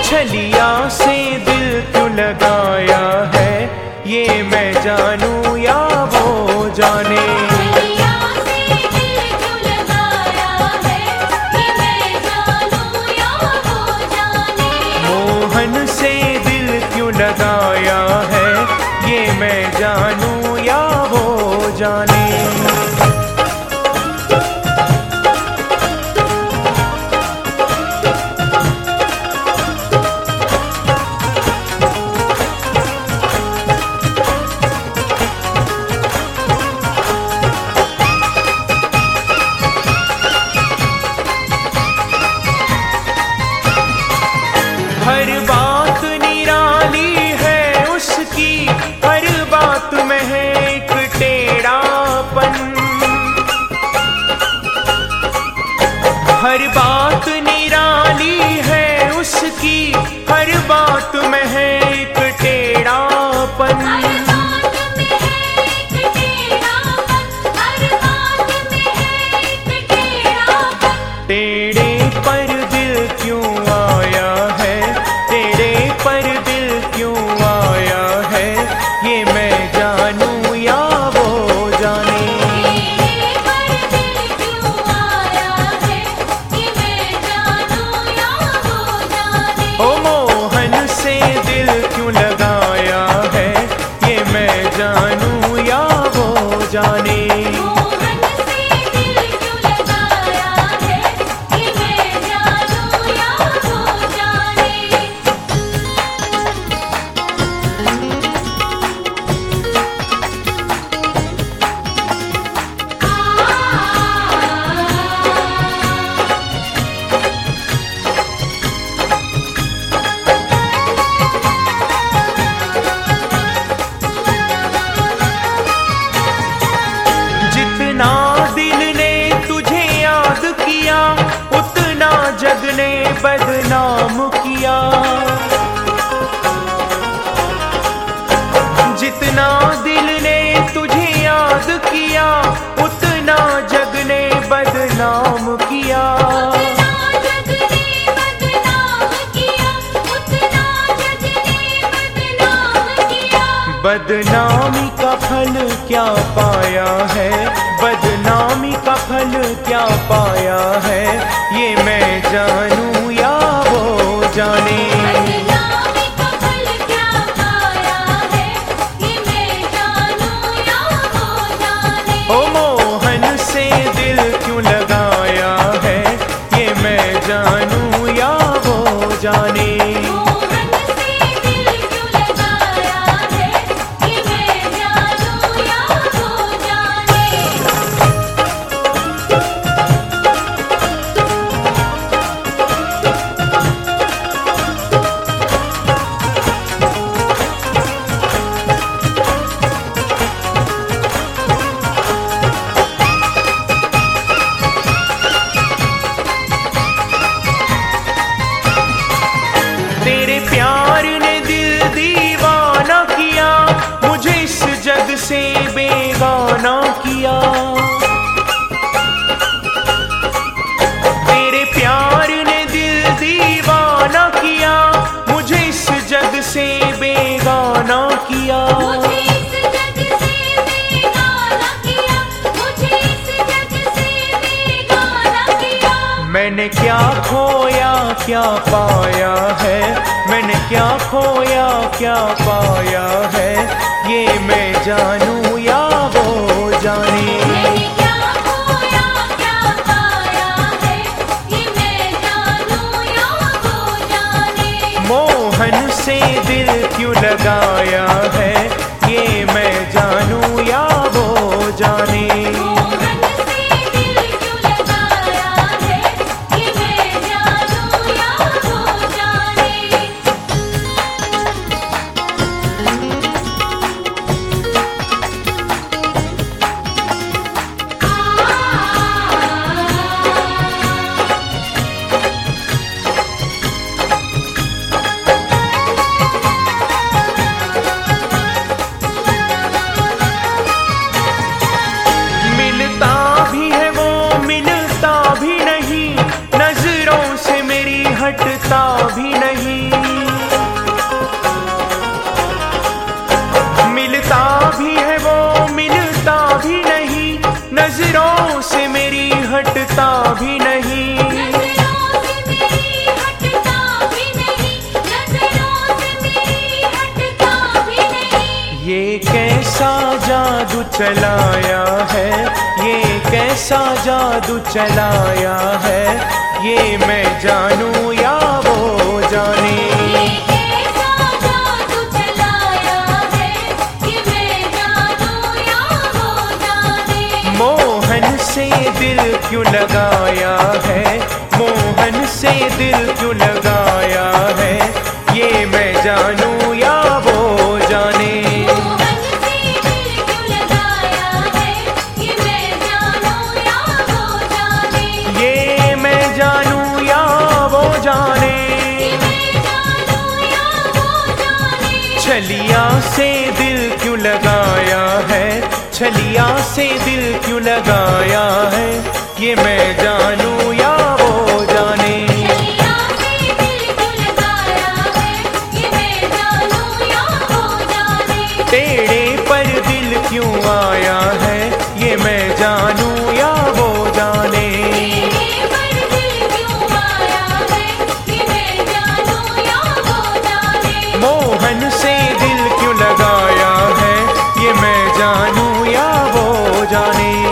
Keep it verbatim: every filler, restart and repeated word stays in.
छलिया से दिल क्यों लगाया है, ये मैं जानूं या वो जाने। छलिया से दिल क्यों लगाया है, ये मैं जानूं या वो जाने। मोहन से दिल क्यों लगाया है, ये मैं जानूं या वो जाने। हर बात निराली है उसकी, हर बात में है एक टेढ़ापन। हर बात निराली है उसकी, हर बात में है एक टेढ़ापन। हर बात में है एक टेढ़ापन, हर बात में है एक टेढ़ापन। टेढ़े पर दिल क्यों आया है, तेरे पर दिल क्यों आया है, ये मैं जानूं या वो जाने। तेरे पर दिल क्यों आया है, ये मैं जानूं या वो जाने। ओ मोहन से दिल क्यों लगाया है, ये मैं जानूं या वो जाने। मोहन से दिल क्यों लगाया है, ये मैं जानूं या वो जाने। जितना दिल ने तुझे याद किया, उतना जग ने बदनाम किया। जितना दिल ने तुझे याद किया, उतना जग ने बदनाम किया। उतना जग ने बदनाम किया, उतना जग ने बदनाम किया। बदनामी का फल क्या पाया है, बदनामी का फल क्या पाया है, ये मैं जानूं या वो जाने। बदनामी का फल क्या पाया है, ये मैं जानूं या वो जाने। ओ मोहन से दिल क्यों लगाया है, ये मैं जानूं या वो जाने। मोहन से दिल क्यों लगाया है, ये मैं जानूं या वो जाने। तेरे प्यार ने दिल दीवाना किया, मुझे इस जग से बेगाना किया। तेरे प्यार ने दिल दीवाना किया, मुझे इस जग से बेगाना किया। मुझे इस जग से बेगाना किया, मुझे इस जग से बेगाना किया। मैंने क्या खोया क्या पाया है, मैंने क्या खोया क्या पाया है, ये मैं जानूं या वो जाने। मैंने क्या खोया क्या पाया है, ये मैं जानूं या वो जाने। मोहन से दिल क्यों लगाया है, ये मैं जानूं या वो जाने। मोहन से दिल क्यों लगाया है, ये मैं जानूं या वो जाने। चलाया है, ये कैसा जादू चलाया है, ये मैं जानूं या वो जाने। ये कैसा जादू चलाया है, ये मैं जानूं या वो जाने। मोहन से दिल क्यों लगाया है, मोहन से दिल क्यों लगाया है, ये मैं जानूं या वो जाने। मोहन से दिल क्यों लगाया है, ये मैं जानूं या वो जाने। ये मैं जानूं या वो जाने। ये मैं जानूं या वो जाने। छलिया से दिल क्यों लगाया है, छलिया से दिल क्यों लगाया है, ये मैं जानूं या वो जाने। छलिया से दिल क्यों लगाया है, ये मैं जानूं या वो जाने। टेढ़े पर दिल क्यों आया है, ये मैं जानूं या वो जाने। तेरे पर दिल क्यों आया है, ये मैं जानूं या वो जाने। मोहन से दिल क्यों लगाया है, ये मैं जानूं या वो जाने।